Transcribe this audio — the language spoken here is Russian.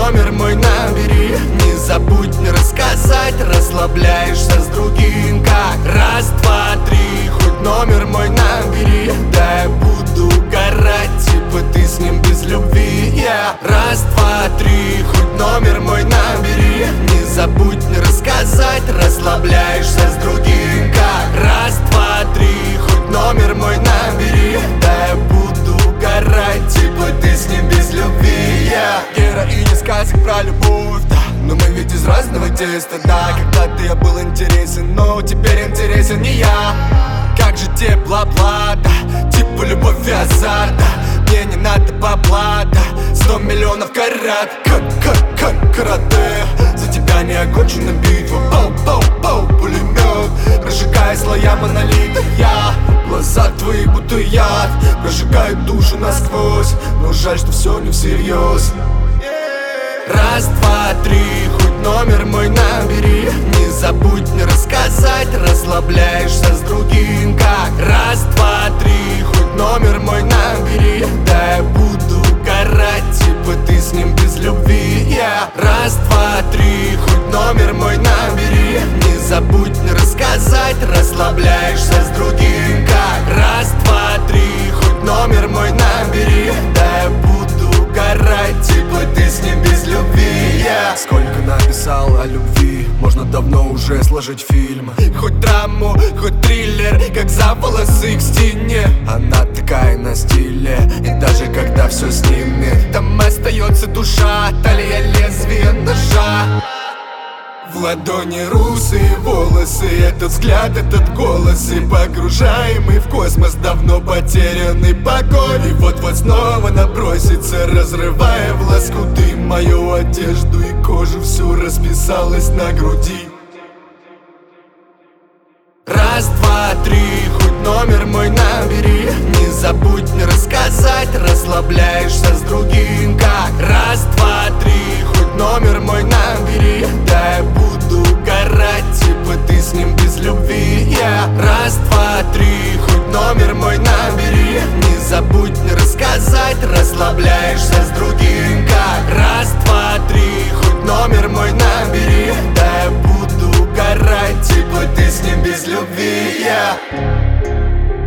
номер мой набери. Не забудь мне рассказать, расслабляешься с другим как. Раз, два, три, хоть номер мой набери. Да я буду угорать, типа ты с ним без любви, yeah. Раз, два, три, хоть номер мой набери. Не забудь мне рассказать, расслабляешься с другим как. Раз, два, три, хоть номер мой набери. Да я буду угорать, типа ты с ним без любви, yeah. Героиня сказок про любовь, да. Но мы ведь из разного теста, да. Когда-то я был интересен, но теперь интересен не я. Как же те бла-бла, да. Типа любовь и азарт, да. Мне не надо бабла, да. 100 миллионов карат, как карате. За тебя не окончена битва. Боу-боу-боу, пулемет, прожигая слоя монолита. Я, глаза твои будто яд, прожигают душу насквозь. Но жаль, что все не всерьез. Раз, два, три, хоть номер мой набери. Не забудь мне рассказать, расслабляешься с другим как. Раз, два, три, хоть номер мой набери. Да я буду угорать, типа ты с ним без любви, yeah. Раз, два, три, хоть номер мой набери. Не забудь мне рассказать, расслабляешься с другим как. Раз, два, три, хоть номер мой набери. Да я буду угорать, типа ты с ним без любви, yeah. Сколько написал о любви, можно давно уже сложить фильм. Хоть драму, хоть триллер, как за волосы к стене. Она такая на стиле, и даже когда все снимет, там остается душа, талия лезвия ножа. В ладони русые волосы, этот взгляд, этот голос. И погружаемый в космос, давно потерянный покой. И вот-вот снова набросится, разрывая в лоскуты мою одежду и кожу, всю расписалась на груди. Раз, два, три, хоть номер мой набери. Не забудь мне рассказать, расслабляешься с другим как. Раз, два, три, хоть номер мой набери. Да я буду угорать, типа ты с ним без любви, yeah. Раз, два, три, хоть номер мой набери. Не забудь мне рассказать, расслабляешься с другим как. Раз, два, три, хоть номер мой набери. Да я буду угорать, типа ты с ним без любви, yeah.